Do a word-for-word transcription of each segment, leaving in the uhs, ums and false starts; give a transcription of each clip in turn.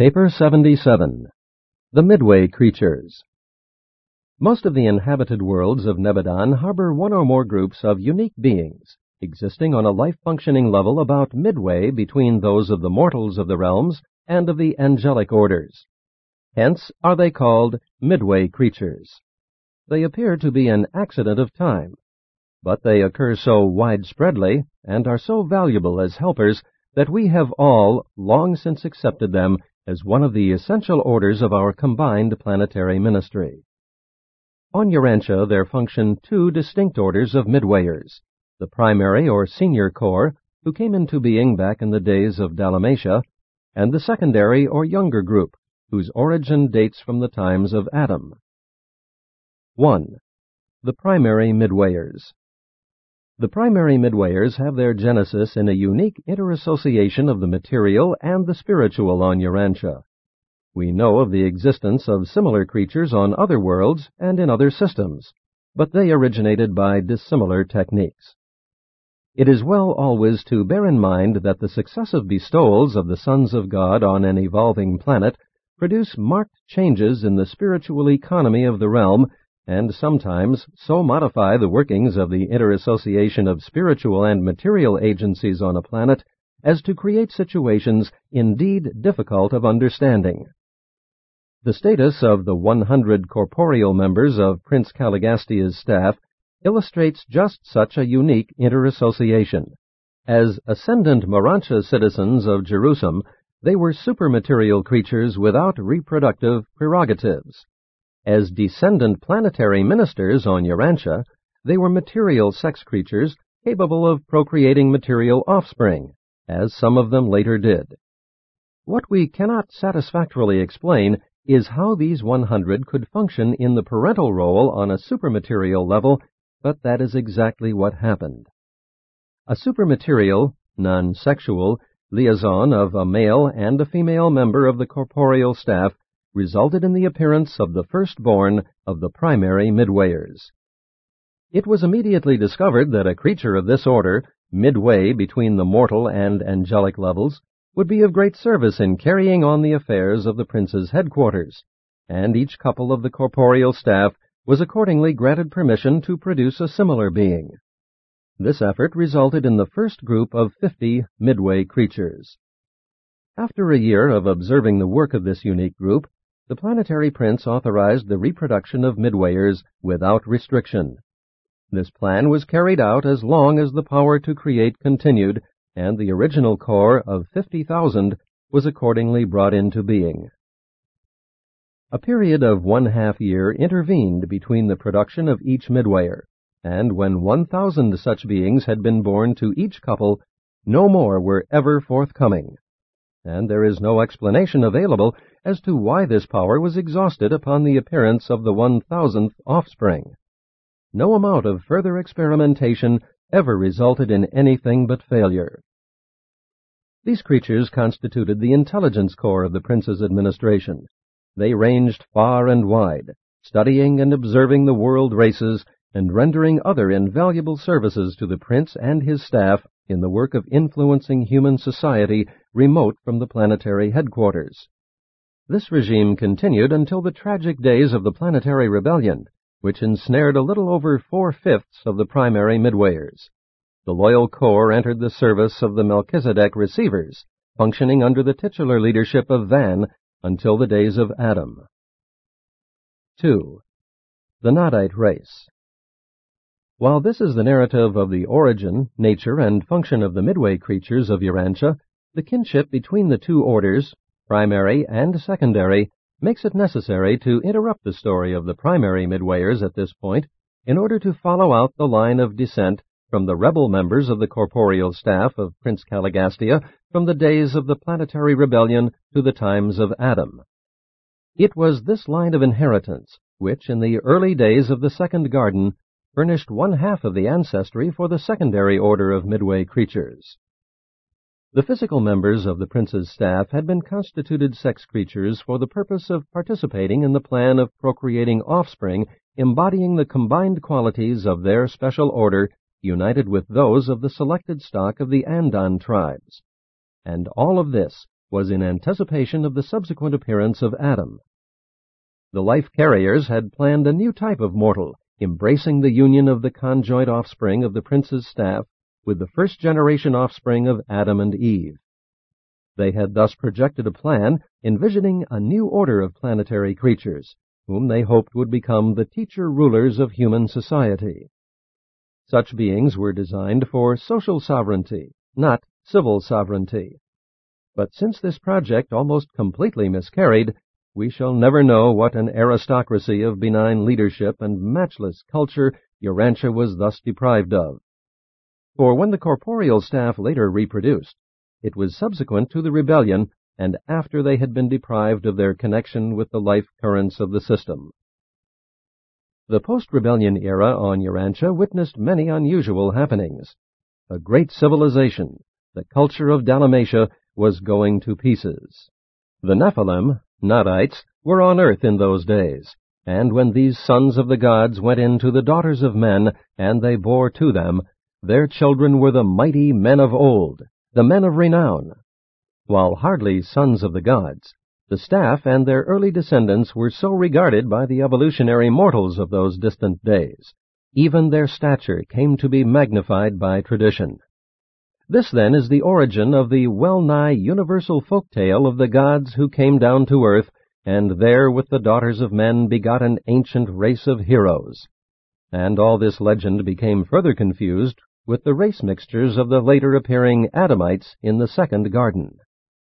Paper seventy-seven. The Midway Creatures. Most of the inhabited worlds of Nebadon harbor one or more groups of unique beings, existing on a life-functioning level about midway between those of the mortals of the realms and of the angelic orders. Hence are they called midway creatures. They appear to be an accident of time, but they occur so widespreadly and are so valuable as helpers that we have all long since accepted them as one of the essential orders of our combined planetary ministry. On Urantia there function two distinct orders of midwayers, the primary or senior corps, who came into being back in the days of Dalmatia, and the secondary or younger group, whose origin dates from the times of Adam. one. The primary midwayers. The primary midwayers have their genesis in a unique interassociation of the material and the spiritual on Urantia. We know of the existence of similar creatures on other worlds and in other systems, but they originated by dissimilar techniques. It is well always to bear in mind that the successive bestowals of the sons of God on an evolving planet produce marked changes in the spiritual economy of the realm, and sometimes so modify the workings of the interassociation of spiritual and material agencies on a planet as to create situations indeed difficult of understanding. The status of the one hundred corporeal members of Prince Caligastia's staff illustrates just such a unique interassociation. As ascendant Morantia citizens of Jerusalem, they were supermaterial creatures without reproductive prerogatives. As descendant planetary ministers on Urantia, they were material sex creatures capable of procreating material offspring, as some of them later did. What we cannot satisfactorily explain is how these one hundred could function in the parental role on a supermaterial level, but that is exactly what happened. A supermaterial, non-sexual, liaison of a male and a female member of the corporeal staff resulted in the appearance of the firstborn of the primary midwayers. It was immediately discovered that a creature of this order, midway between the mortal and angelic levels, would be of great service in carrying on the affairs of the prince's headquarters, and each couple of the corporeal staff was accordingly granted permission to produce a similar being. This effort resulted in the first group of fifty midway creatures. After a year of observing the work of this unique group, the planetary prince authorized the reproduction of midwayers without restriction. This plan was carried out as long as the power to create continued, and the original core of fifty thousand was accordingly brought into being. A period of one half year intervened between the production of each midwayer, and when one thousand such beings had been born to each couple, no more were ever forthcoming, and there is no explanation available as to why this power was exhausted upon the appearance of the one thousandth offspring. No amount of further experimentation ever resulted in anything but failure. These creatures constituted the intelligence corps of the prince's administration. They ranged far and wide, studying and observing the world races and rendering other invaluable services to the prince and his staff in the work of influencing human society remote from the planetary headquarters. This regime continued until the tragic days of the planetary rebellion, which ensnared a little over four-fifths of the primary midwayers. The loyal corps entered the service of the Melchizedek receivers, functioning under the titular leadership of Van until the days of Adam. two. The Nodite race. While this is the narrative of the origin, nature, and function of the midway creatures of Urantia, the kinship between the two orders, primary and secondary, makes it necessary to interrupt the story of the primary midwayers at this point in order to follow out the line of descent from the rebel members of the corporeal staff of Prince Caligastia from the days of the planetary rebellion to the times of Adam. It was this line of inheritance which, in the early days of the Second Garden, furnished one half of the ancestry for the secondary order of midway creatures. The physical members of the prince's staff had been constituted sex creatures for the purpose of participating in the plan of procreating offspring embodying the combined qualities of their special order united with those of the selected stock of the Andan tribes. And all of this was in anticipation of the subsequent appearance of Adam. The life carriers had planned a new type of mortal, embracing the union of the conjoint offspring of the prince's staff with the first-generation offspring of Adam and Eve. They had thus projected a plan envisioning a new order of planetary creatures, whom they hoped would become the teacher-rulers of human society. Such beings were designed for social sovereignty, not civil sovereignty. But since this project almost completely miscarried, we shall never know what an aristocracy of benign leadership and matchless culture Urantia was thus deprived of. For when the corporeal staff later reproduced, it was subsequent to the rebellion and after they had been deprived of their connection with the life currents of the system. The post-rebellion era on Urantia witnessed many unusual happenings. A great civilization, the culture of Dalmatia, was going to pieces. The Nephilim, Nadites, were on earth in those days, and when these sons of the gods went in to the daughters of men, and they bore to them, their children were the mighty men of old, the men of renown. While hardly sons of the gods, the staff and their early descendants were so regarded by the evolutionary mortals of those distant days. Even their stature came to be magnified by tradition. This, then, is the origin of the well-nigh universal folk tale of the gods who came down to earth, and there with the daughters of men begot an ancient race of heroes. And all this legend became further confused with the race mixtures of the later appearing Adamites in the second garden.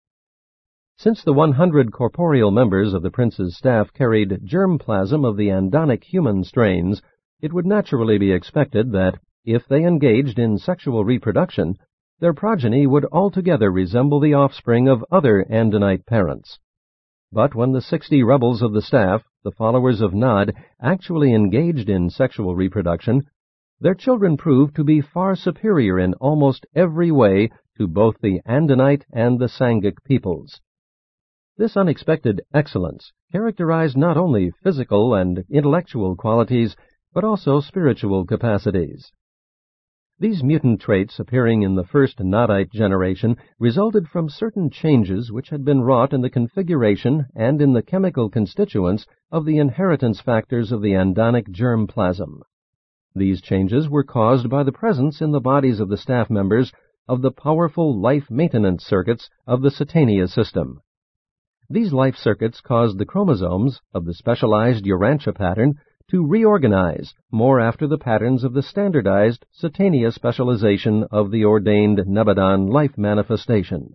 Since the one hundred corporeal members of the prince's staff carried germ plasm of the andonic human strains, it would naturally be expected that, if they engaged in sexual reproduction, their progeny would altogether resemble the offspring of other andonite parents. But when the sixty rebels of the staff, the followers of Nod, actually engaged in sexual reproduction, their children proved to be far superior in almost every way to both the Andonite and the Sangic peoples. This unexpected excellence characterized not only physical and intellectual qualities, but also spiritual capacities. These mutant traits appearing in the first Nodite generation resulted from certain changes which had been wrought in the configuration and in the chemical constituents of the inheritance factors of the andonic germ plasm. These changes were caused by the presence in the bodies of the staff members of the powerful life maintenance circuits of the Satania system. These life circuits caused the chromosomes of the specialized Urantia pattern to reorganize more after the patterns of the standardized Satania specialization of the ordained Nebadon life manifestation.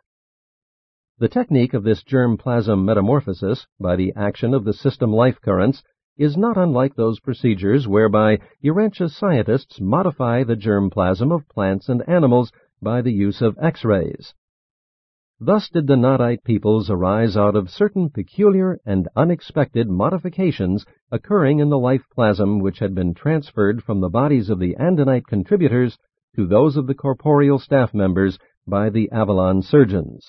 The technique of this germ plasm metamorphosis by the action of the system life currents is not unlike those procedures whereby Urantia scientists modify the germ plasm of plants and animals by the use of X-rays. Thus did the Nodite peoples arise out of certain peculiar and unexpected modifications occurring in the life plasm which had been transferred from the bodies of the Andonite contributors to those of the corporeal staff members by the Avalon surgeons.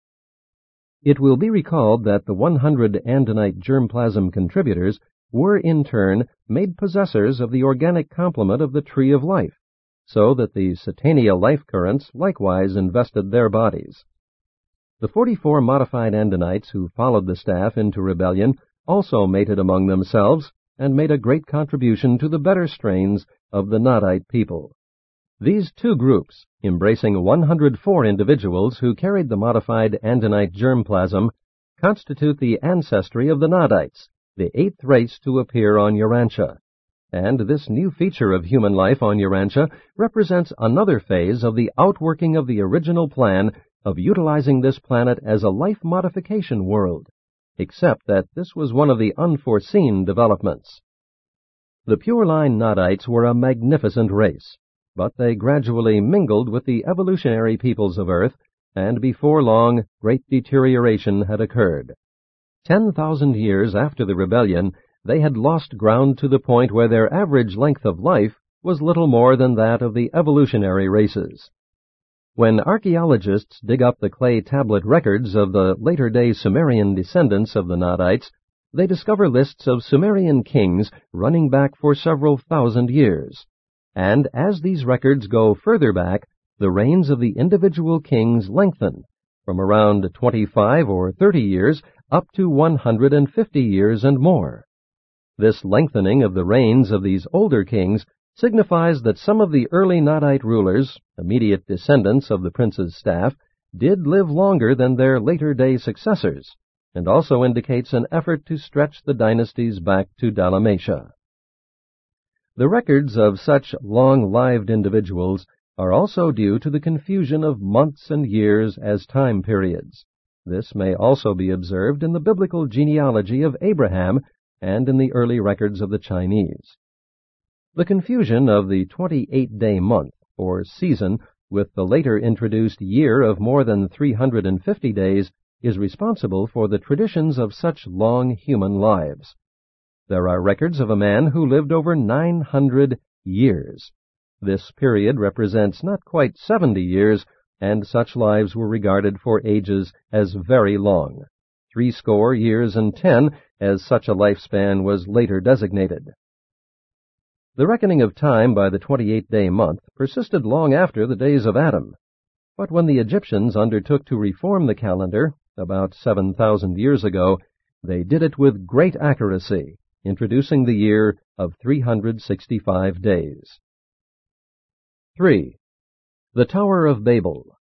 It will be recalled that the one hundred Andonite germplasm contributors were in turn made possessors of the organic complement of the tree of life, so that the Satania life currents likewise invested their bodies. The forty-four modified Andonites who followed the staff into rebellion also mated among themselves and made a great contribution to the better strains of the Nodite people. These two groups, embracing one hundred four individuals who carried the modified Andonite germplasm, constitute the ancestry of the Nodites, the eighth race to appear on Urantia. And this new feature of human life on Urantia represents another phase of the outworking of the original plan of utilizing this planet as a life modification world, except that this was one of the unforeseen developments. The pure-line Nodites were a magnificent race, but they gradually mingled with the evolutionary peoples of Earth, and before long great deterioration had occurred. Ten thousand years after the rebellion, they had lost ground to the point where their average length of life was little more than that of the evolutionary races. When archaeologists dig up the clay tablet records of the later-day Sumerian descendants of the Nodites, they discover lists of Sumerian kings running back for several thousand years. And as these records go further back, the reigns of the individual kings lengthen, from around twenty-five or thirty years up to one hundred fifty years and more. This lengthening of the reigns of these older kings signifies that some of the early Nadite rulers, immediate descendants of the prince's staff, did live longer than their later-day successors, and also indicates an effort to stretch the dynasties back to Dalmatia. The records of such long-lived individuals are also due to the confusion of months and years as time periods. This may also be observed in the biblical genealogy of Abraham and in the early records of the Chinese. The confusion of the twenty-eight day month, or season, with the later introduced year of more than three hundred fifty days is responsible for the traditions of such long human lives. There are records of a man who lived over nine hundred years. This period represents not quite seventy years, and such lives were regarded for ages as very long. Threescore years and ten, as such a lifespan was later designated. The reckoning of time by the twenty-eight day month persisted long after the days of Adam. But when the Egyptians undertook to reform the calendar, about seven thousand years ago, they did it with great accuracy, introducing the year of three hundred sixty-five days. three. The Tower of Babel.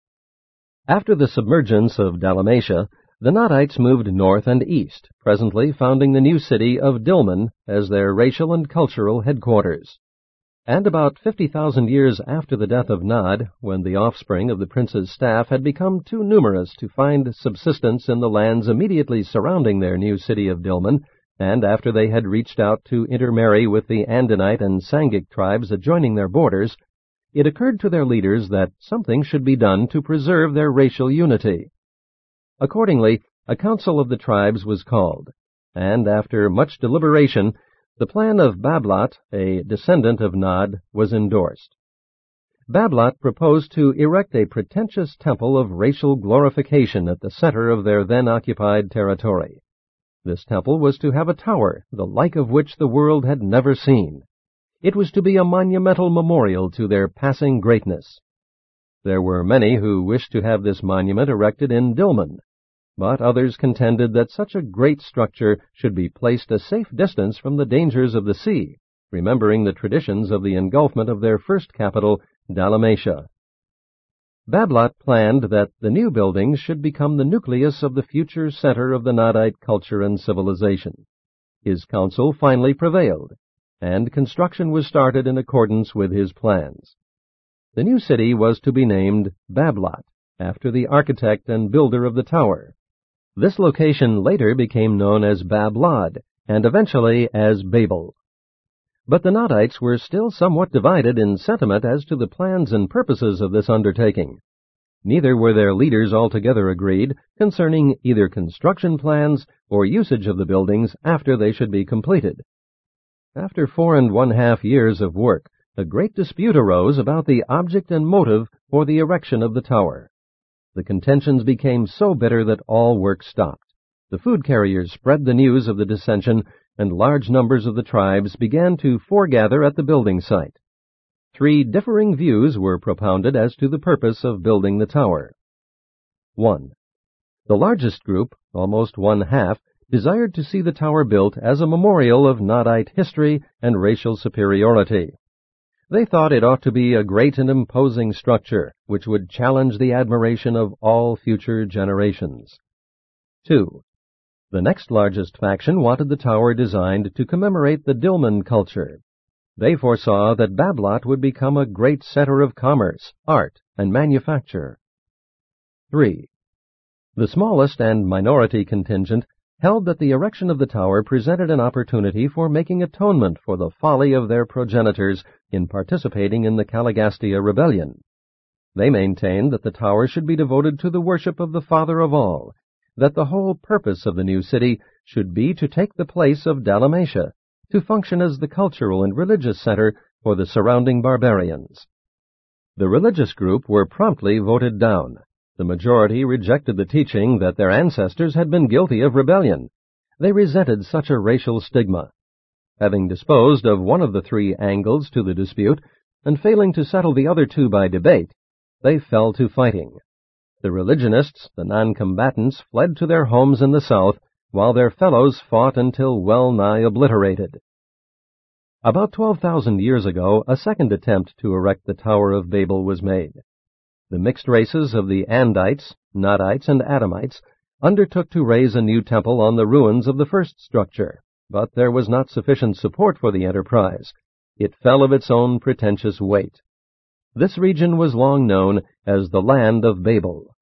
After the submergence of Dalmatia, the Nadites moved north and east, presently founding the new city of Dilmun as their racial and cultural headquarters. And about fifty thousand years after the death of Nod, when the offspring of the prince's staff had become too numerous to find subsistence in the lands immediately surrounding their new city of Dilmun, and after they had reached out to intermarry with the Andinite and Sangic tribes adjoining their borders, it occurred to their leaders that something should be done to preserve their racial unity. Accordingly, a council of the tribes was called, and after much deliberation, the plan of Bablat, a descendant of Nod, was endorsed. Bablat proposed to erect a pretentious temple of racial glorification at the center of their then-occupied territory. This temple was to have a tower, the like of which the world had never seen. It was to be a monumental memorial to their passing greatness. There were many who wished to have this monument erected in Dilmun, but others contended that such a great structure should be placed a safe distance from the dangers of the sea, remembering the traditions of the engulfment of their first capital, Dalmatia. Bablat planned that the new buildings should become the nucleus of the future center of the Nadite culture and civilization. His counsel finally prevailed, and construction was started in accordance with his plans. The new city was to be named Bablat, after the architect and builder of the tower. This location later became known as Bablad, and eventually as Babel. But the Nadites were still somewhat divided in sentiment as to the plans and purposes of this undertaking. Neither were their leaders altogether agreed concerning either construction plans or usage of the buildings after they should be completed. After four and one-half years of work, a great dispute arose about the object and motive for the erection of the tower. The contentions became so bitter that all work stopped. The food carriers spread the news of the dissension, and large numbers of the tribes began to foregather at the building site. Three differing views were propounded as to the purpose of building the tower. one. The largest group, almost one-half, desired to see the tower built as a memorial of Nadite history and racial superiority. They thought it ought to be a great and imposing structure, which would challenge the admiration of all future generations. two. The next largest faction wanted the tower designed to commemorate the Dilmun culture. They foresaw that Bablat would become a great center of commerce, art, and manufacture. three. The smallest and minority contingent held that the erection of the tower presented an opportunity for making atonement for the folly of their progenitors in participating in the Caligastia rebellion. They maintained that the tower should be devoted to the worship of the Father of all, that the whole purpose of the new city should be to take the place of Dalmatia, to function as the cultural and religious center for the surrounding barbarians. The religious group were promptly voted down. The majority rejected the teaching that their ancestors had been guilty of rebellion. They resented such a racial stigma. Having disposed of one of the three angles to the dispute, and failing to settle the other two by debate, they fell to fighting. The religionists, the non-combatants, fled to their homes in the south, while their fellows fought until well nigh obliterated. About twelve thousand years ago, a second attempt to erect the Tower of Babel was made. The mixed races of the Andites, Nodites, and Adamites undertook to raise a new temple on the ruins of the first structure, but there was not sufficient support for the enterprise. It fell of its own pretentious weight. This region was long known as the Land of Babel.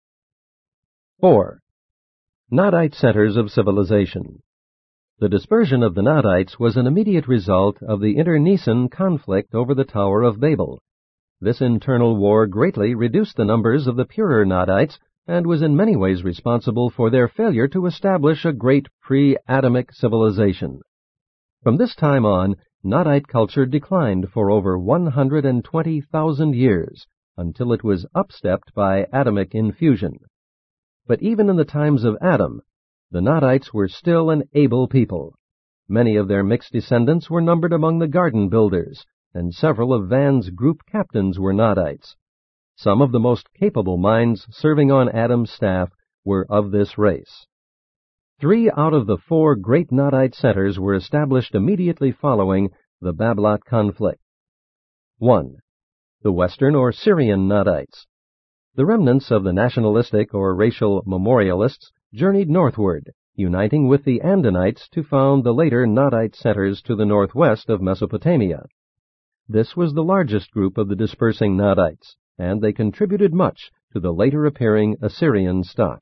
four. Nodite Centers of Civilization. The dispersion of the Nodites was an immediate result of the internecine conflict over the Tower of Babel. This internal war greatly reduced the numbers of the purer Nodites and was in many ways responsible for their failure to establish a great pre-Adamic civilization. From this time on, Nodite culture declined for over one hundred twenty thousand years, until it was upstepped by Adamic infusion. But even in the times of Adam, the Nodites were still an able people. Many of their mixed descendants were numbered among the garden builders, and several of Van's group captains were Nodites. Some of the most capable minds serving on Adam's staff were of this race. Three out of the four great Nodite centers were established immediately following the Bablot conflict. one. The Western or Syrian Nodites. The remnants of the nationalistic or racial memorialists journeyed northward, uniting with the Andonites to found the later Nodite centers to the northwest of Mesopotamia. This was the largest group of the dispersing Nodites, and they contributed much to the later appearing Assyrian stock.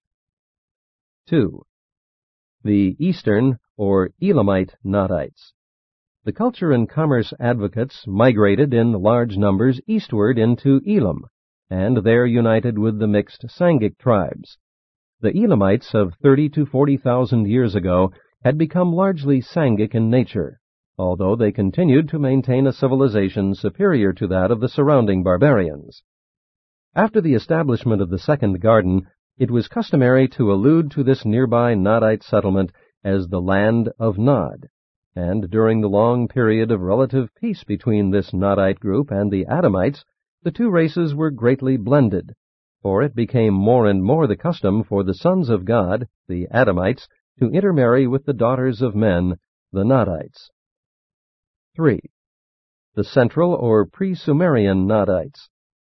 two. The Eastern or Elamite Nodites. The culture and commerce advocates migrated in large numbers eastward into Elam, and there united with the mixed Sangic tribes. The Elamites of thirty to forty thousand years ago had become largely Sangic in nature, although they continued to maintain a civilization superior to that of the surrounding barbarians. After the establishment of the Second Garden, it was customary to allude to this nearby Nodite settlement as the Land of Nod, and during the long period of relative peace between this Nodite group and the Adamites, the two races were greatly blended, for it became more and more the custom for the sons of God, the Adamites, to intermarry with the daughters of men, the Nodites. three. The Central or Pre-Sumerian Nodites.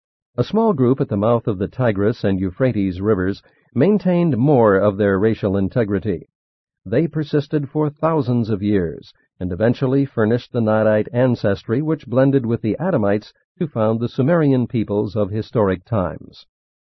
A small group at the mouth of the Tigris and Euphrates rivers maintained more of their racial integrity. They persisted for thousands of years, and eventually furnished the Nodite ancestry which blended with the Adamites to found the Sumerian peoples of historic times.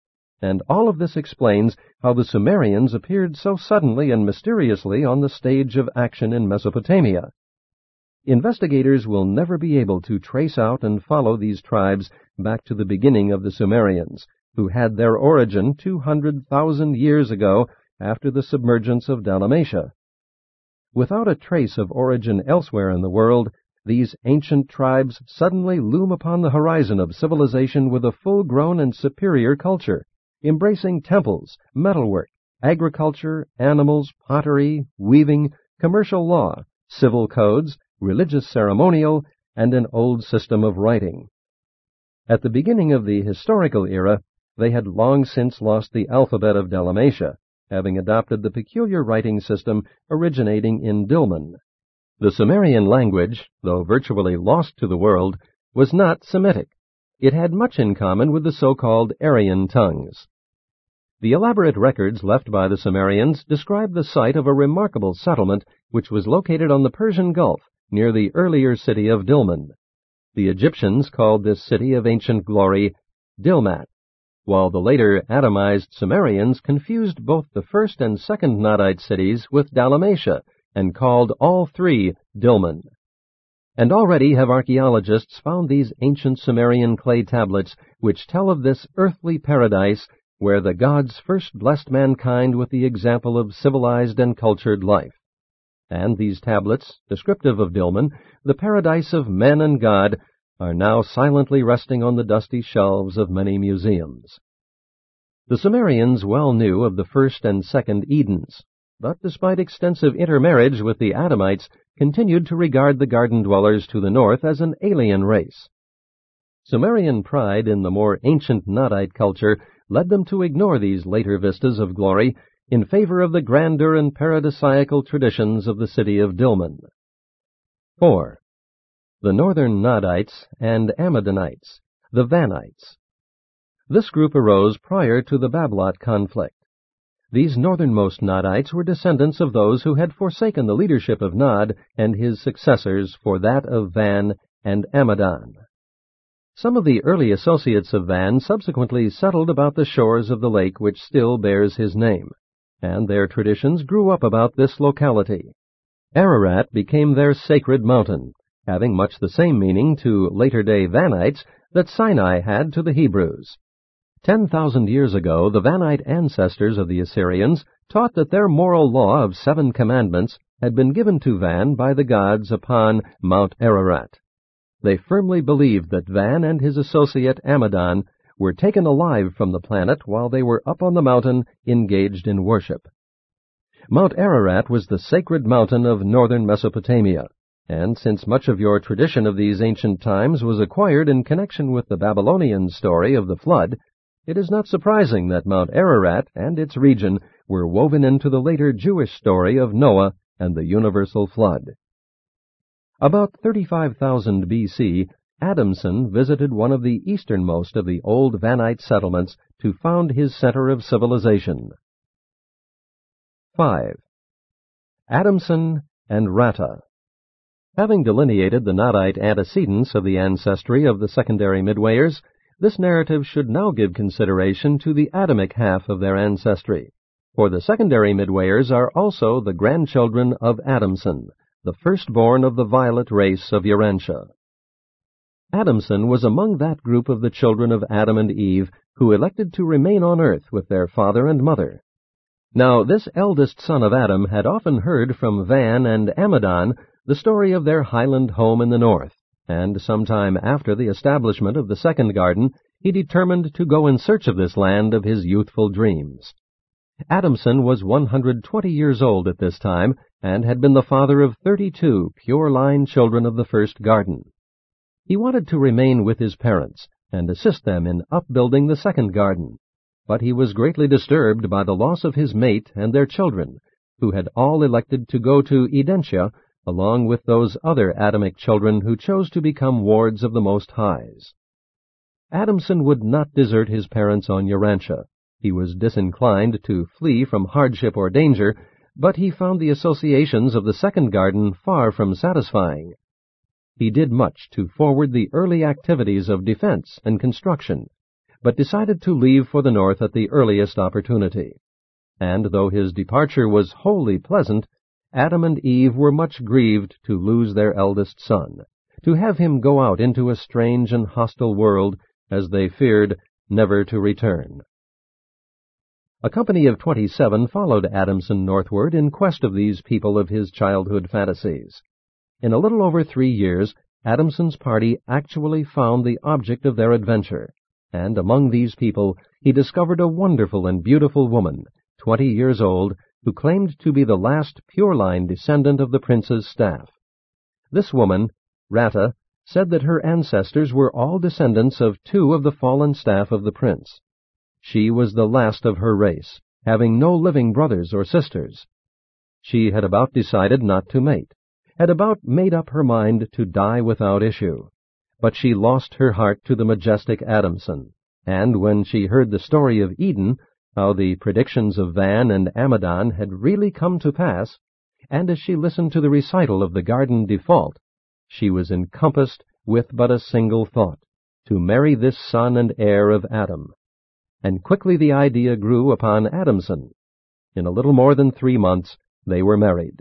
And all of this explains how the Sumerians appeared so suddenly and mysteriously on the stage of action in Mesopotamia. Investigators will never be able to trace out and follow these tribes back to the beginning of the Sumerians, who had their origin two hundred thousand years ago after the submergence of Dalmatia. Without a trace of origin elsewhere in the world, these ancient tribes suddenly loom upon the horizon of civilization with a full-grown and superior culture, embracing temples, metalwork, agriculture, animals, pottery, weaving, commercial law, civil codes, religious ceremonial, and an old system of writing. At the beginning of the historical era, they had long since lost the alphabet of Dalmatia, having adopted the peculiar writing system originating in Dilmun. The Sumerian language, though virtually lost to the world, was not Semitic. It had much in common with the so-called Aryan tongues. The elaborate records left by the Sumerians describe the site of a remarkable settlement which was located on the Persian Gulf, near the earlier city of Dilmun. The Egyptians called this city of ancient glory Dilmat, while the later Adamized Sumerians confused both the first and second Nodite cities with Dalmatia and called all three Dilmun. And already have archaeologists found these ancient Sumerian clay tablets which tell of this earthly paradise where the gods first blessed mankind with the example of civilized and cultured life. And these tablets, descriptive of Dilmun, the paradise of men and God, are now silently resting on the dusty shelves of many museums. The Sumerians well knew of the first and second Edens, but despite extensive intermarriage with the Adamites, continued to regard the garden dwellers to the north as an alien race. Sumerian pride in the more ancient Nodite culture led them to ignore these later vistas of glory in favor of the grandeur and paradisiacal traditions of the city of Dilmun. four. The Northern Nadites and Ammonites, the Vanites. This group arose prior to the Bablot conflict. These northernmost Nadites were descendants of those who had forsaken the leadership of Nod and his successors for that of Van and Amadon. Some of the early associates of Van subsequently settled about the shores of the lake which still bears his name, and their traditions grew up about this locality. Ararat became their sacred mountain, having much the same meaning to later-day Vanites that Sinai had to the Hebrews. Ten thousand years ago, the Vanite ancestors of the Assyrians taught that their moral law of seven commandments had been given to Van by the gods upon Mount Ararat. They firmly believed that Van and his associate Amadon were taken alive from the planet while they were up on the mountain engaged in worship. Mount Ararat was the sacred mountain of northern Mesopotamia, and since much of your tradition of these ancient times was acquired in connection with the Babylonian story of the flood, it is not surprising that Mount Ararat and its region were woven into the later Jewish story of Noah and the universal flood. About thirty-five thousand B C, Adamson visited one of the easternmost of the old Vanite settlements to found his center of civilization. five. Adamson and Ratta. Having delineated the Nodite antecedents of the ancestry of the secondary Midwayers, this narrative should now give consideration to the Adamic half of their ancestry, for the secondary Midwayers are also the grandchildren of Adamson, the firstborn of the violet race of Urantia. Adamson was among that group of the children of Adam and Eve who elected to remain on earth with their father and mother. Now this eldest son of Adam had often heard from Van and Amadon the story of their highland home in the north, and sometime after the establishment of the second garden, he determined to go in search of this land of his youthful dreams. Adamson was one hundred twenty years old at this time, and had been the father of thirty-two pure-line children of the first garden. He wanted to remain with his parents, and assist them in upbuilding the second garden, but he was greatly disturbed by the loss of his mate and their children, who had all elected to go to Edentia, along with those other Adamic children who chose to become wards of the Most Highs. Adamson would not desert his parents on Urantia. He was disinclined to flee from hardship or danger, but he found the associations of the second garden far from satisfying. He did much to forward the early activities of defense and construction, but decided to leave for the north at the earliest opportunity. And though his departure was wholly pleasant, Adam and Eve were much grieved to lose their eldest son, to have him go out into a strange and hostile world, as they feared, never to return. A company of twenty-seven followed Adamson northward in quest of these people of his childhood fantasies. In a little over three years, Adamson's party actually found the object of their adventure, and among these people he discovered a wonderful and beautiful woman, twenty years old, who claimed to be the last pure-line descendant of the prince's staff. This woman, Ratta, said that her ancestors were all descendants of two of the fallen staff of the prince. She was the last of her race, having no living brothers or sisters. She had about decided not to mate, had about made up her mind to die without issue. But she lost her heart to the majestic Adamson, and when she heard the story of Eden, how the predictions of Van and Amadon had really come to pass, and as she listened to the recital of the garden default, she was encompassed with but a single thought, to marry this son and heir of Adam. And quickly the idea grew upon Adamson. In a little more than three months, they were married.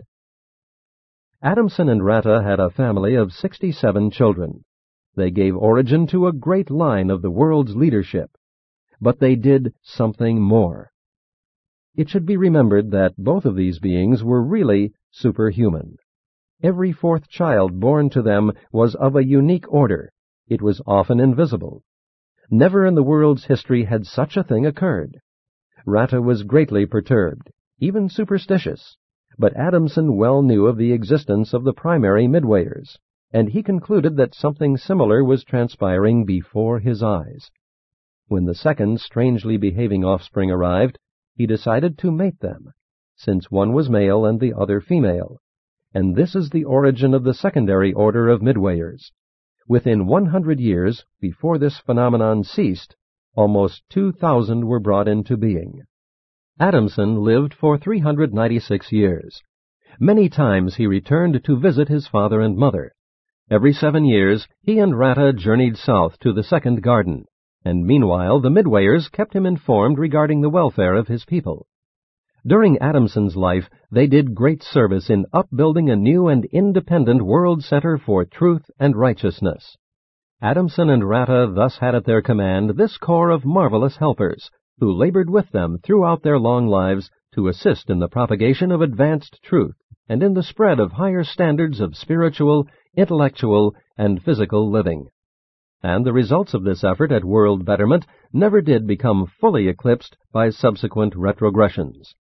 Adamson and Ratta had a family of sixty-seven children. They gave origin to a great line of the world's leadership. But they did something more. It should be remembered that both of these beings were really superhuman. Every fourth child born to them was of a unique order. It was often invisible. Never in the world's history had such a thing occurred. Ratta was greatly perturbed, even superstitious, but Adamson well knew of the existence of the primary Midwayers, and he concluded that something similar was transpiring before his eyes. When the second strangely behaving offspring arrived, he decided to mate them, since one was male and the other female. And this is the origin of the secondary order of midwayers. Within one hundred years, before this phenomenon ceased, almost two thousand were brought into being. Adamson lived for three hundred ninety-six years. Many times he returned to visit his father and mother. Every seven years, he and Rata journeyed south to the second garden, and meanwhile the midwayers kept him informed regarding the welfare of his people. During Adamson's life, they did great service in upbuilding a new and independent world center for truth and righteousness. Adamson and Rata thus had at their command this corps of marvelous helpers, who labored with them throughout their long lives to assist in the propagation of advanced truth and in the spread of higher standards of spiritual, intellectual, and physical living. And the results of this effort at world betterment never did become fully eclipsed by subsequent retrogressions.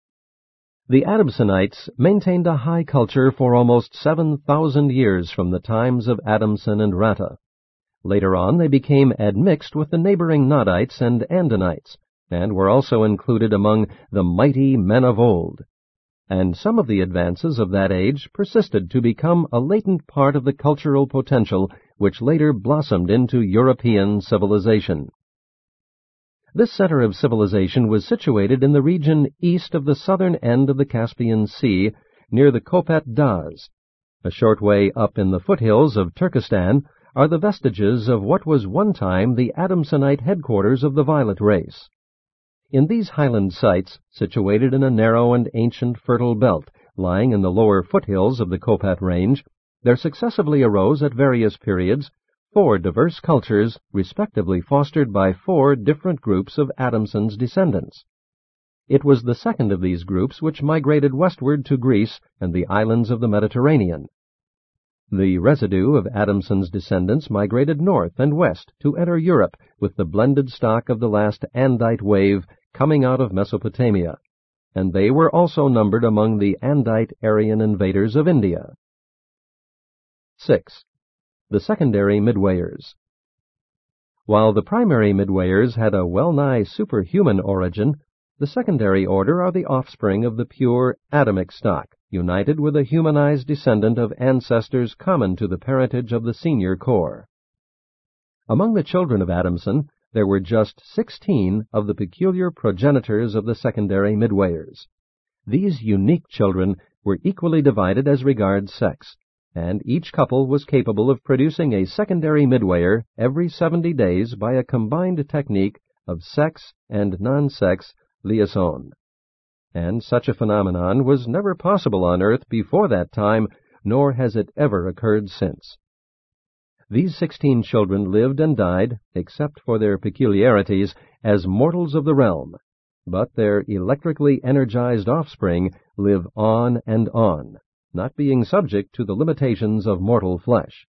The Adamsonites maintained a high culture for almost seven thousand years from the times of Adamson and Rata. Later on they became admixed with the neighboring Nodites and Andonites, and were also included among the mighty men of old. And some of the advances of that age persisted to become a latent part of the cultural potential which later blossomed into European civilization. This center of civilization was situated in the region east of the southern end of the Caspian Sea, near the Kopet Dagh. A short way up in the foothills of Turkestan are the vestiges of what was one time the Adamsonite headquarters of the Violet race. In these highland sites, situated in a narrow and ancient fertile belt lying in the lower foothills of the Kopet Range, there successively arose at various periods four diverse cultures, respectively fostered by four different groups of Adamson's descendants. It was the second of these groups which migrated westward to Greece and the islands of the Mediterranean. The residue of Adamson's descendants migrated north and west to enter Europe with the blended stock of the last Andite wave coming out of Mesopotamia, and they were also numbered among the Andite Aryan invaders of India. six. The secondary midwayers. While the primary midwayers had a well-nigh superhuman origin, the secondary order are the offspring of the pure Adamic stock, united with a humanized descendant of ancestors common to the parentage of the senior corps. Among the children of Adamson, there were just sixteen of the peculiar progenitors of the secondary midwayers. These unique children were equally divided as regards sex, and each couple was capable of producing a secondary midwayer every seventy days by a combined technique of sex and non-sex liaison. And such a phenomenon was never possible on Earth before that time, nor has it ever occurred since. These sixteen children lived and died, except for their peculiarities, as mortals of the realm, but their electrically energized offspring live on and on, not being subject to the limitations of mortal flesh.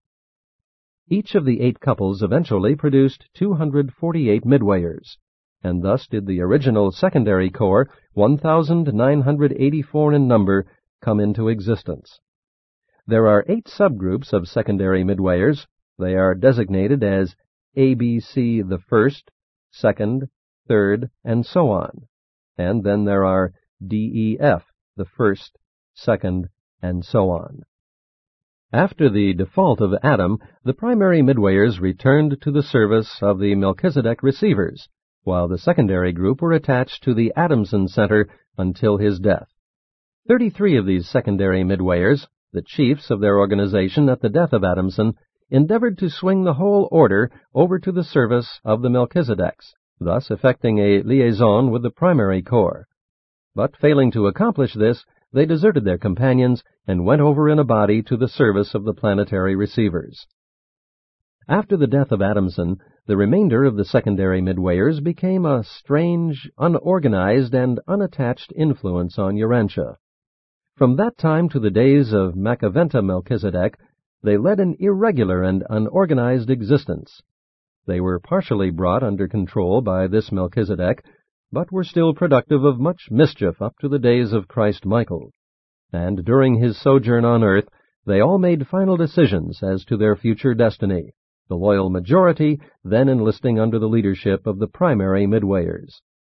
Each of the eight couples eventually produced two hundred forty-eight midwayers, and thus did the original secondary corps, one thousand nine hundred eighty-four in number, come into existence. There are eight subgroups of secondary midwayers. They are designated as A B C the first, second, third, and so on. And then there are D E F the first, second, and so on. After the default of Adam, the primary midwayers returned to the service of the Melchizedek receivers, while the secondary group were attached to the Adamson Center until his death. Thirty-three of these secondary midwayers, the chiefs of their organization at the death of Adamson, endeavored to swing the whole order over to the service of the Melchizedeks, thus effecting a liaison with the primary corps. But failing to accomplish this, they deserted their companions and went over in a body to the service of the planetary receivers. After the death of Adamson, the remainder of the secondary midwayers became a strange, unorganized, and unattached influence on Urantia. From that time to the days of Macaventa Melchizedek, they led an irregular and unorganized existence. They were partially brought under control by this Melchizedek, but were still productive of much mischief up to the days of Christ Michael. And during his sojourn on earth, they all made final decisions as to their future destiny, the loyal majority then enlisting under the leadership of the primary Midwayers.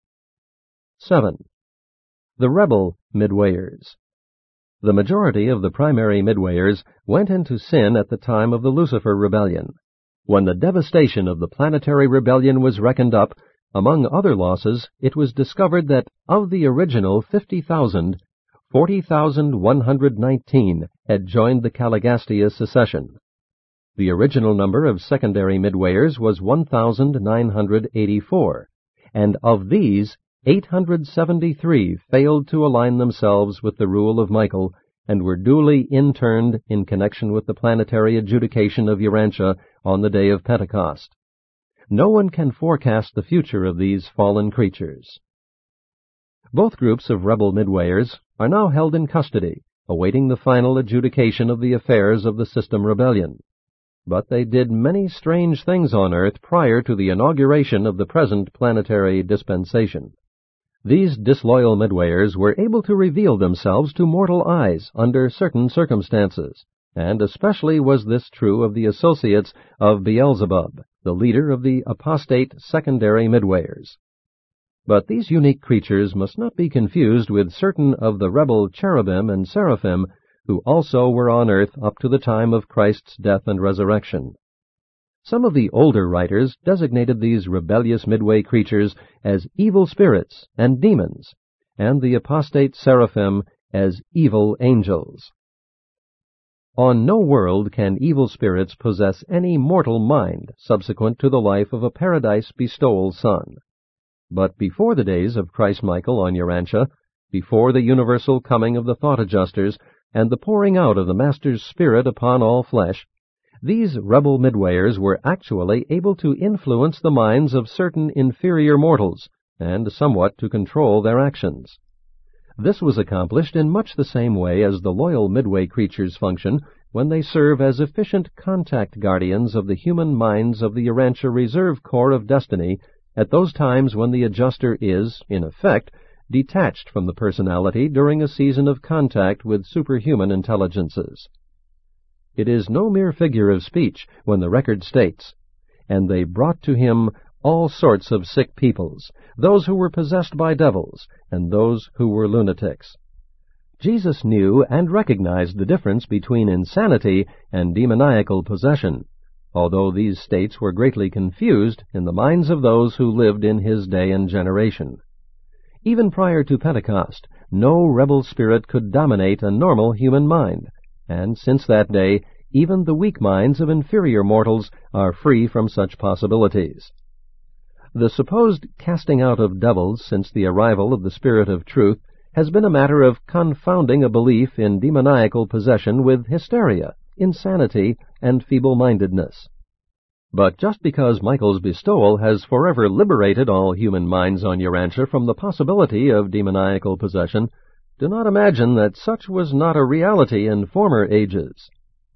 seven. The rebel Midwayers. The majority of the primary Midwayers went into sin at the time of the Lucifer Rebellion. When the devastation of the planetary rebellion was reckoned up, among other losses, it was discovered that of the original fifty thousand, forty thousand one hundred nineteen had joined the Caligastia secession. The original number of secondary Midwayers was one thousand nine hundred eighty-four, and of these, eight hundred seventy-three failed to align themselves with the rule of Michael and were duly interned in connection with the planetary adjudication of Urantia on the day of Pentecost. No one can forecast the future of these fallen creatures. Both groups of rebel Midwayers are now held in custody, awaiting the final adjudication of the affairs of the System Rebellion. But they did many strange things on Earth prior to the inauguration of the present planetary dispensation. These disloyal Midwayers were able to reveal themselves to mortal eyes under certain circumstances, and especially was this true of the associates of Beelzebub, the leader of the apostate secondary Midwayers. But these unique creatures must not be confused with certain of the rebel cherubim and seraphim who also were on earth up to the time of Christ's death and resurrection. Some of the older writers designated these rebellious Midway creatures as evil spirits and demons, and the apostate seraphim as evil angels. On no world can evil spirits possess any mortal mind subsequent to the life of a paradise bestowal son. But before the days of Christ Michael on Urantia, before the universal coming of the thought adjusters and the pouring out of the Master's Spirit upon all flesh, these rebel Midwayers were actually able to influence the minds of certain inferior mortals and somewhat to control their actions. This was accomplished in much the same way as the loyal Midway creatures function when they serve as efficient contact guardians of the human minds of the Urantia Reserve Corps of Destiny at those times when the adjuster is, in effect, detached from the personality during a season of contact with superhuman intelligences. It is no mere figure of speech when the record states, "And they brought to him all sorts of sick peoples, those who were possessed by devils, and those who were lunatics." Jesus knew and recognized the difference between insanity and demoniacal possession, although these states were greatly confused in the minds of those who lived in his day and generation. Even prior to Pentecost, no rebel spirit could dominate a normal human mind, and since that day, even the weak minds of inferior mortals are free from such possibilities. The supposed casting out of devils since the arrival of the Spirit of Truth has been a matter of confounding a belief in demoniacal possession with hysteria, insanity, and feeble-mindedness. But just because Michael's bestowal has forever liberated all human minds on Urantia from the possibility of demoniacal possession, do not imagine that such was not a reality in former ages.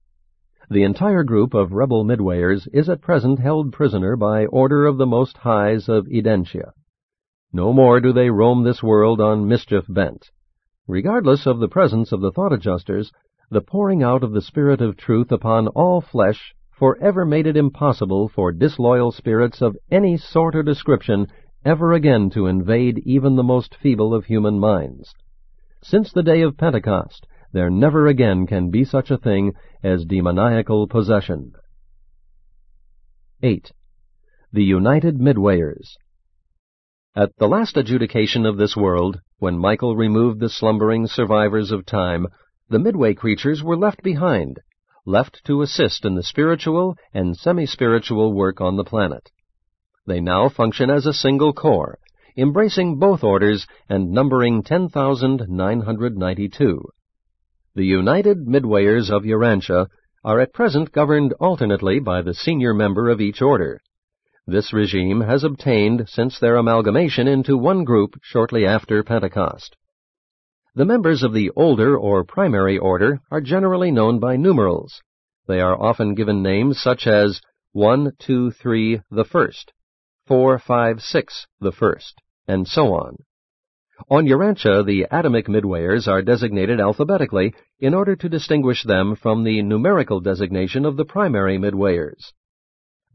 The entire group of rebel Midwayers is at present held prisoner by order of the Most Highs of Edentia. No more do they roam this world on mischief bent. Regardless of the presence of the thought adjusters, the pouring out of the Spirit of Truth upon all flesh forever made it impossible for disloyal spirits of any sort or description ever again to invade even the most feeble of human minds. Since the day of Pentecost, there never again can be such a thing as demoniacal possession. eight. The United Midwayers. At the last adjudication of this world, when Michael removed the slumbering survivors of time, the Midway creatures were left behind, left to assist in the spiritual and semi-spiritual work on the planet. They now function as a single corps, embracing both orders and numbering ten thousand nine hundred ninety-two. The United Midwayers of Urantia are at present governed alternately by the senior member of each order. This regime has obtained since their amalgamation into one group shortly after Pentecost. The members of the older or primary order are generally known by numerals. They are often given names such as one, two, three, the first, four, five, six, the first, and so on. On Urantia, the atomic Midwayers are designated alphabetically in order to distinguish them from the numerical designation of the primary Midwayers.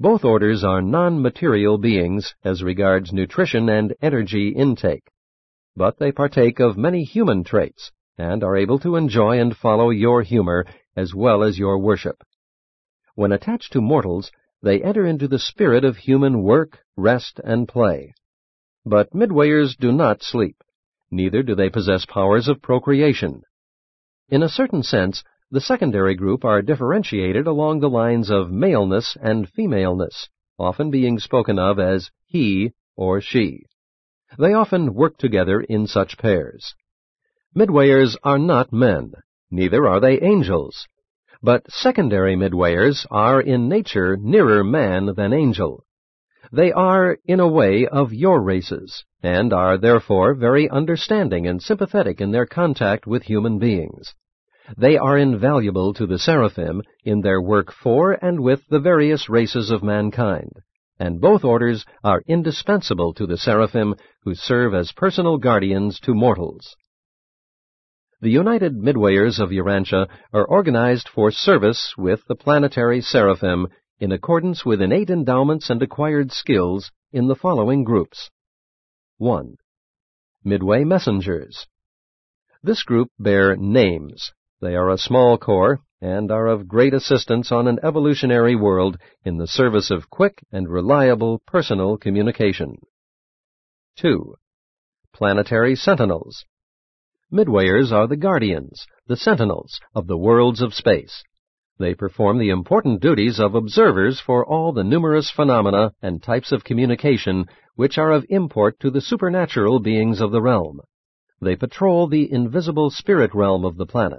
Both orders are non-material beings as regards nutrition and energy intake, but they partake of many human traits and are able to enjoy and follow your humor as well as your worship. When attached to mortals, they enter into the spirit of human work, rest, and play. But Midwayers do not sleep, neither do they possess powers of procreation. In a certain sense, the secondary group are differentiated along the lines of maleness and femaleness, often being spoken of as he or she. They often work together in such pairs. Midwayers are not men, neither are they angels. But secondary Midwayers are in nature nearer man than angel. They are, in a way, of your races, and are therefore very understanding and sympathetic in their contact with human beings. They are invaluable to the seraphim in their work for and with the various races of mankind, and both orders are indispensable to the seraphim who serve as personal guardians to mortals. The United Midwayers of Urantia are organized for service with the planetary seraphim in accordance with innate endowments and acquired skills in the following groups. one. Midway Messengers. This group bear names. They are a small corps and are of great assistance on an evolutionary world in the service of quick and reliable personal communication. two. Planetary Sentinels. Midwayers are the guardians, the sentinels of the worlds of space. They perform the important duties of observers for all the numerous phenomena and types of communication which are of import to the supernatural beings of the realm. They patrol the invisible spirit realm of the planet.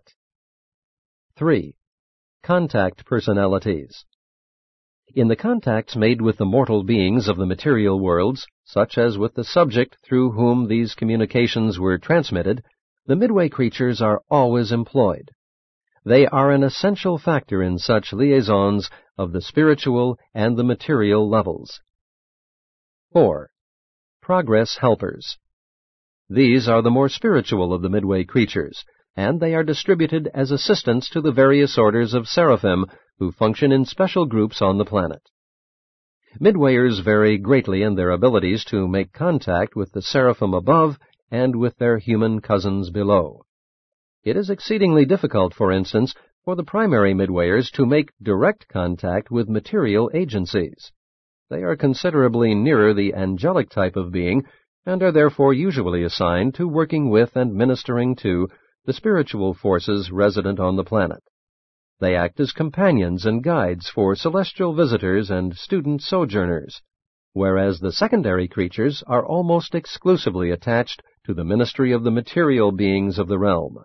three. Contact Personalities. In the contacts made with the mortal beings of the material worlds, such as with the subject through whom these communications were transmitted, the Midway creatures are always employed. They are an essential factor in such liaisons of the spiritual and the material levels. four. Progress Helpers. These are the more spiritual of the Midway creatures, and they are distributed as assistants to the various orders of seraphim who function in special groups on the planet. Midwayers vary greatly in their abilities to make contact with the seraphim above and with their human cousins below. It is exceedingly difficult, for instance, for the primary Midwayers to make direct contact with material agencies. They are considerably nearer the angelic type of being, and are therefore usually assigned to working with and ministering to the spiritual forces resident on the planet. They act as companions and guides for celestial visitors and student sojourners, whereas the secondary creatures are almost exclusively attached to the ministry of the material beings of the realm.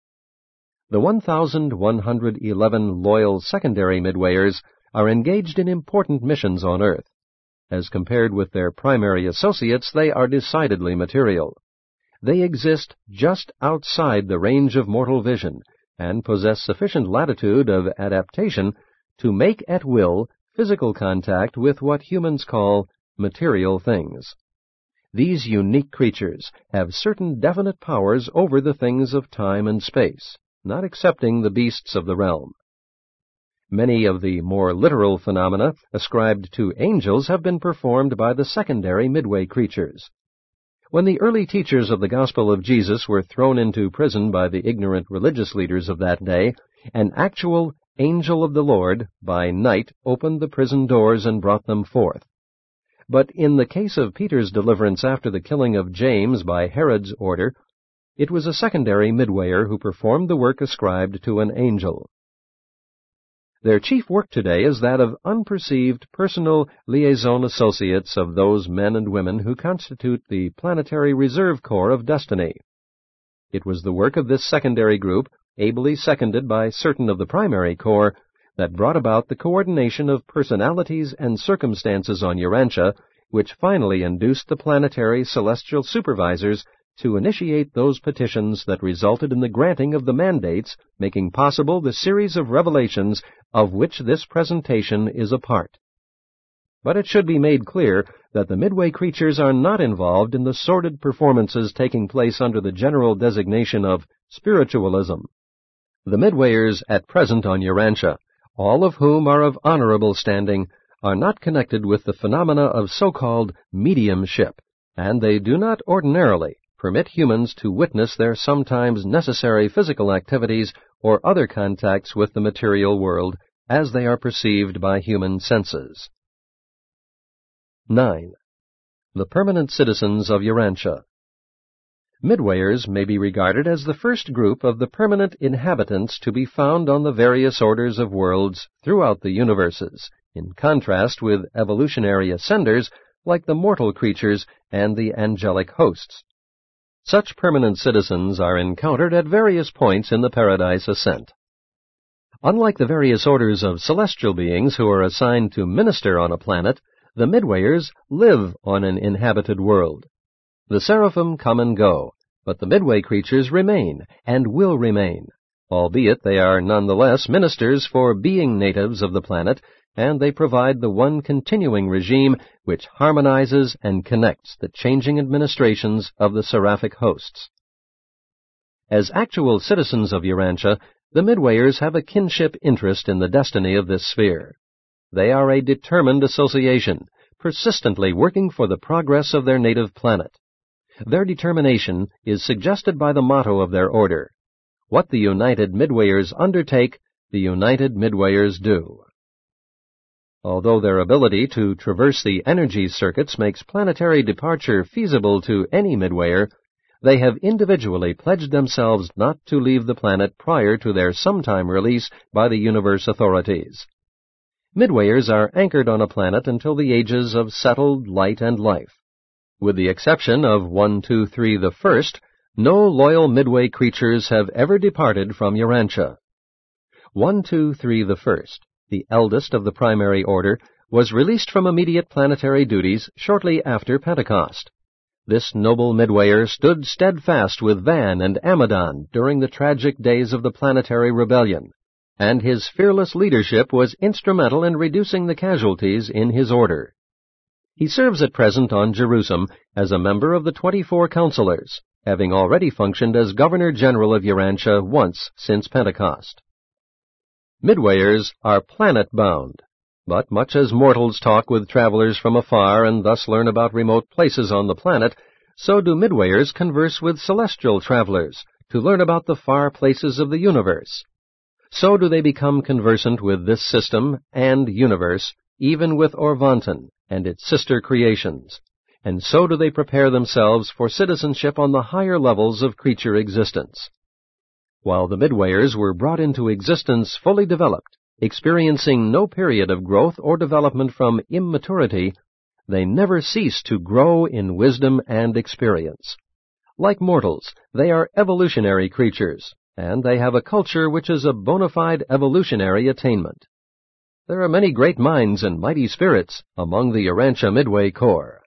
The one thousand one hundred eleven loyal secondary Midwayers are engaged in important missions on Earth. As compared with their primary associates, they are decidedly material. They exist just outside the range of mortal vision, and possess sufficient latitude of adaptation to make at will physical contact with what humans call material things. These unique creatures have certain definite powers over the things of time and space, not excepting the beasts of the realm. Many of the more literal phenomena ascribed to angels have been performed by the secondary Midway creatures. When the early teachers of the gospel of Jesus were thrown into prison by the ignorant religious leaders of that day, an actual angel of the Lord by night opened the prison doors and brought them forth. But in the case of Peter's deliverance after the killing of James by Herod's order, it was a secondary Midwayer who performed the work ascribed to an angel. Their chief work today is that of unperceived personal liaison associates of those men and women who constitute the Planetary Reserve Corps of Destiny. It was the work of this secondary group, ably seconded by certain of the primary corps, that brought about the coordination of personalities and circumstances on Urantia, which finally induced the planetary celestial supervisors to initiate those petitions that resulted in the granting of the mandates making possible the series of revelations of which this presentation is a part. But it should be made clear that the Midway creatures are not involved in the sordid performances taking place under the general designation of spiritualism. The Midwayers at present on Urantia, all of whom are of honorable standing, are not connected with the phenomena of so-called mediumship, and they do not ordinarily permit humans to witness their sometimes necessary physical activities or other contacts with the material world as they are perceived by human senses. nine. The permanent citizens of Urantia. Midwayers may be regarded as the first group of the permanent inhabitants to be found on the various orders of worlds throughout the universes, in contrast with evolutionary ascenders like the mortal creatures and the angelic hosts. Such permanent citizens are encountered at various points in the Paradise Ascent. Unlike the various orders of celestial beings who are assigned to minister on a planet, the Midwayers live on an inhabited world. The seraphim come and go, but the Midway creatures remain and will remain, albeit they are nonetheless ministers for being natives of the planet, and they provide the one continuing regime which harmonizes and connects the changing administrations of the seraphic hosts. As actual citizens of Urantia, the Midwayers have a kinship interest in the destiny of this sphere. They are a determined association, persistently working for the progress of their native planet. Their determination is suggested by the motto of their order: "What the United Midwayers undertake, the United Midwayers do." Although their ability to traverse the energy circuits makes planetary departure feasible to any Midwayer, they have individually pledged themselves not to leave the planet prior to their sometime release by the universe authorities. Midwayers are anchored on a planet until the ages of settled light and life. With the exception of one two three the First, no loyal Midway creatures have ever departed from Urantia. one two three the First, the eldest of the primary order, was released from immediate planetary duties shortly after Pentecost. This noble Midwayer stood steadfast with Van and Amadon during the tragic days of the planetary rebellion, and his fearless leadership was instrumental in reducing the casualties in his order. He serves at present on Jerusalem as a member of the twenty-four counselors, having already functioned as Governor-General of Urantia once since Pentecost. Midwayers are planet-bound, but much as mortals talk with travelers from afar and thus learn about remote places on the planet, so do Midwayers converse with celestial travelers to learn about the far places of the universe. So do they become conversant with this system and universe, even with Orvanton and its sister creations, and so do they prepare themselves for citizenship on the higher levels of creature existence. While the Midwayers were brought into existence fully developed, experiencing no period of growth or development from immaturity, they never cease to grow in wisdom and experience. Like mortals, they are evolutionary creatures, and they have a culture which is a bona fide evolutionary attainment. There are many great minds and mighty spirits among the Urantia Midway Corps.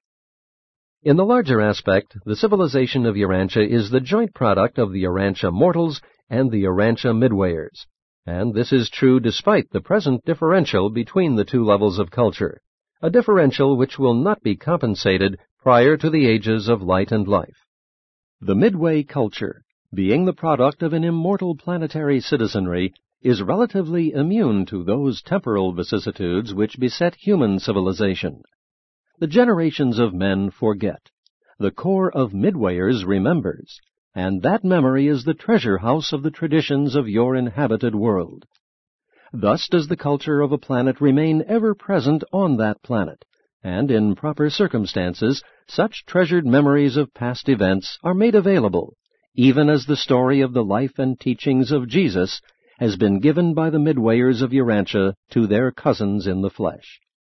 In the larger aspect, the civilization of Urantia is the joint product of the Urantia mortals and the Urantia Midwayers, and this is true despite the present differential between the two levels of culture, a differential which will not be compensated prior to the ages of light and life. The Midway culture, being the product of an immortal planetary citizenry, is relatively immune to those temporal vicissitudes which beset human civilization. The generations of men forget. The core of Midwayers remembers, and that memory is the treasure house of the traditions of your inhabited world. Thus does the culture of a planet remain ever present on that planet, and in proper circumstances, such treasured memories of past events are made available, even as the story of the life and teachings of Jesus has been given by the Midwayers of Urantia to their cousins in the flesh.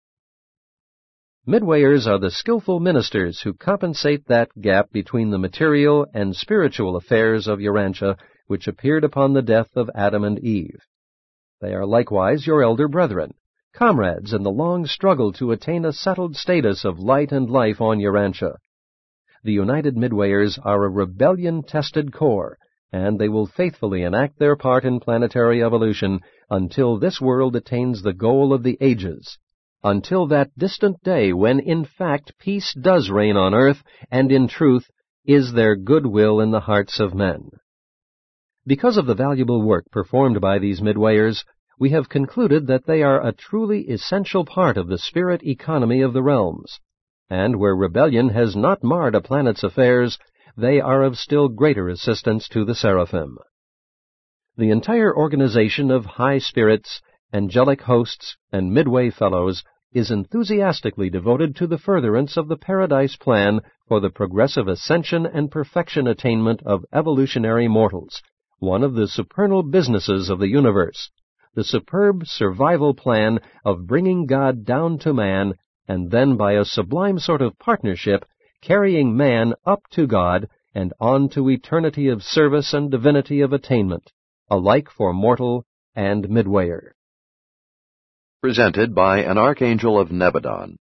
Midwayers are the skillful ministers who compensate that gap between the material and spiritual affairs of Urantia which appeared upon the death of Adam and Eve. They are likewise your elder brethren, comrades in the long struggle to attain a settled status of light and life on Urantia. The United Midwayers are a rebellion-tested corps, and they will faithfully enact their part in planetary evolution until this world attains the goal of the ages, until that distant day when in fact peace does reign on earth, and in truth is there goodwill in the hearts of men. Because of the valuable work performed by these Midwayers, we have concluded that they are a truly essential part of the spirit economy of the realms, and where rebellion has not marred a planet's affairs, they are of still greater assistance to the seraphim. The entire organization of high spirits, angelic hosts, and midway fellows is enthusiastically devoted to the furtherance of the Paradise Plan for the progressive ascension and perfection attainment of evolutionary mortals, one of the supernal businesses of the universe, the superb survival plan of bringing God down to man, and then by a sublime sort of partnership, carrying man up to God and on to eternity of service and divinity of attainment, alike for mortal and midwayer. Presented by an Archangel of Nebadon.